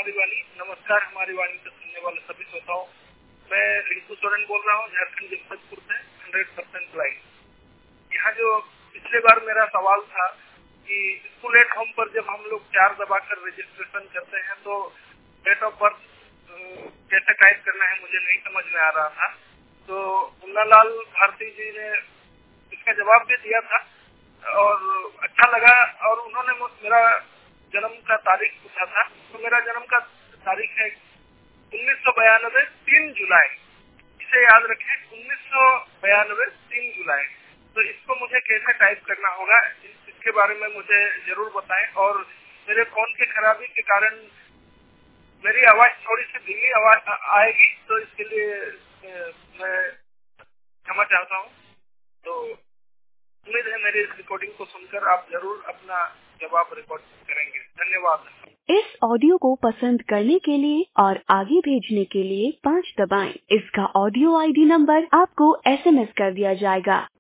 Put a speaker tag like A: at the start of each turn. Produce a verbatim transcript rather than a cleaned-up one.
A: हमारी वाणी। नमस्कार हमारी वाणी को सुनने वाले सभी श्रोताओं। मैं रिंकू सोरेन बोल रहा हूँ, झारखंड जमशेदपुर से, हंड्रेड परसेंट लाइव। यहाँ जो पिछले बार मेरा सवाल था कि स्कूल एट होम पर जब हम लोग चार दबाकर रजिस्ट्रेशन करते हैं तो डेट ऑफ बर्थ कैसे टाइप करना है मुझे नहीं समझ में आ रहा था। तो मुन्नालाल भारती जी ने इसका जवाब भी दिया था और अच्छा लगा। और उन्होंने मेरा जन्म का तारीख पूछा था, तो मेरा जन्म का तारीख है उन्नीस सौ बयानबे तीन जुलाई। इसे याद रखें, उन्नीस सौ बयानबे तीन जुलाई। तो इसको मुझे कैसे टाइप करना होगा इसके बारे में मुझे जरूर बताएं। और मेरे फोन की खराबी के कारण मेरी आवाज थोड़ी सी धीमी आवाज आएगी, तो इसके लिए मैं क्षमा चाहता हूँ। तो उम्मीद है मेरी इस रिकॉर्डिंग को सुनकर आप जरूर अपना जवाब रिकॉर्ड करेंगे। धन्यवाद।
B: इस ऑडियो को पसंद करने के लिए और आगे भेजने के लिए पाँच दबाएं। इसका ऑडियो आईडी नंबर आपको एसएमएस कर दिया जाएगा।